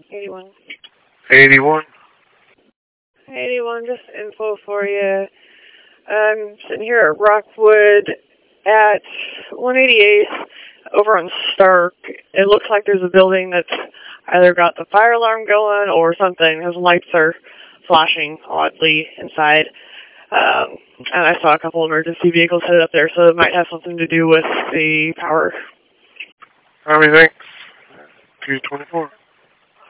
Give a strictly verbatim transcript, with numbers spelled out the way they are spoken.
eighty-one. eighty-one. eighty-one, just info for you. I'm sitting here at Rockwood at one eighty-eighth over on Stark. It looks like there's a building that's either got the fire alarm going or something. Those lights are flashing oddly inside. Um, and I saw a couple emergency vehicles headed up there, so it might have something to do with the power. Army, thanks. two twenty-four.